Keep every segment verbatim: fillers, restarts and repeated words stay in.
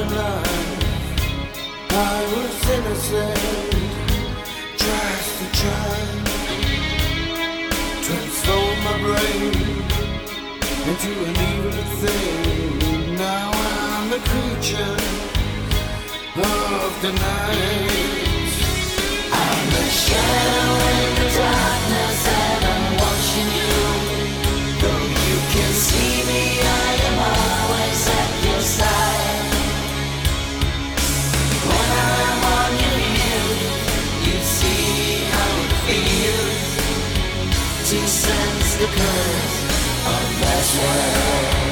in life. I was innocent, just to try transform my brain into an evil thing. Now I'm a creature of the night. I'm a shadow in the darkness and I'm watching you. Though you can see me, I am always at your side. When I'm on your heel, you see how it feels to sense the curse of this world.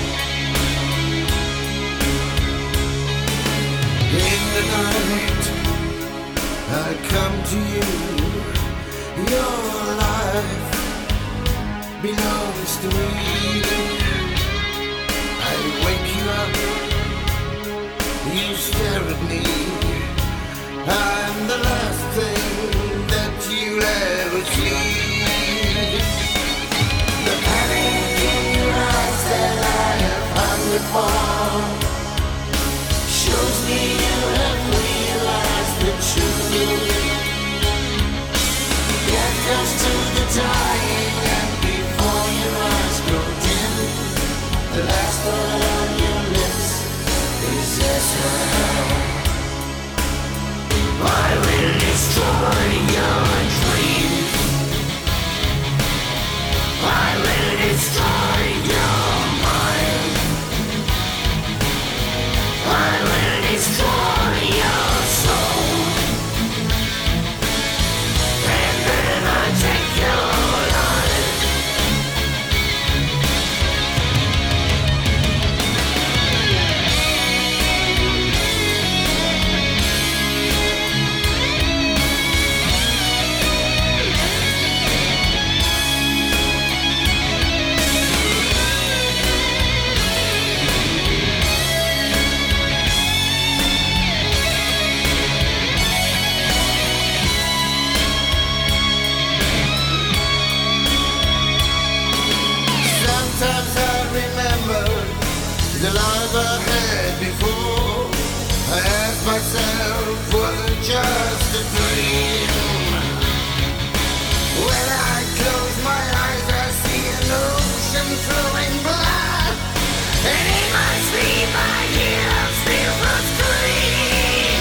In the night, I come to you. Your life belongs to me. I wake you up, you stare at me. I'm the last thing that you'll ever see. The panic in your eyes that I have hungered for shows me you have realized the truth. Death comes to the dying, and before your eyes grow dim, the last word on your lips is yes or no. I will destroy your dreams. I will destroy your mind. I will destroy your soul. And then I take your life. Sometimes I remember the life I had before. I ask myself, was it just a dream? When I close my eyes, I see an ocean flowing blood, and in my sleep I hear silver scream.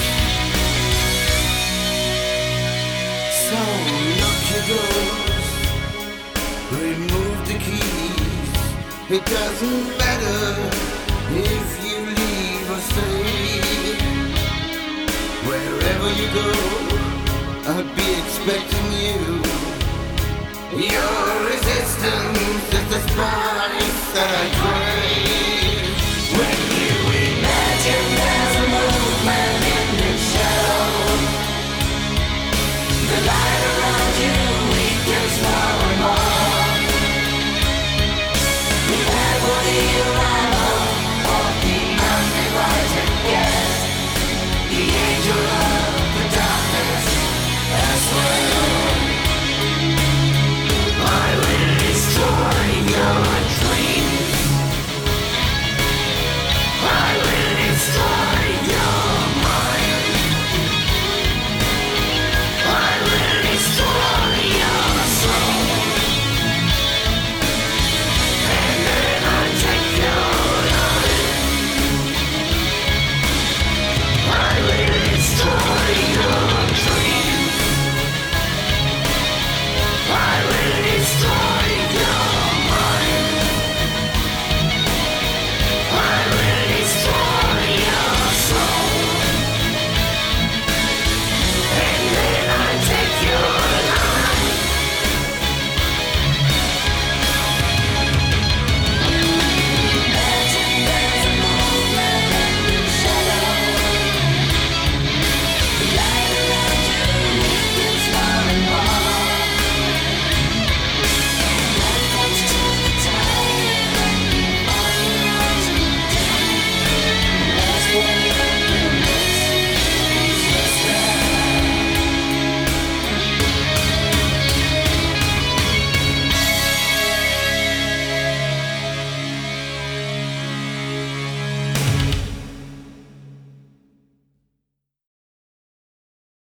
So lock your doors, remove the keys. It doesn't matter if you leave or stay. Wherever you go, I'll be expecting you. Your resistance is the spark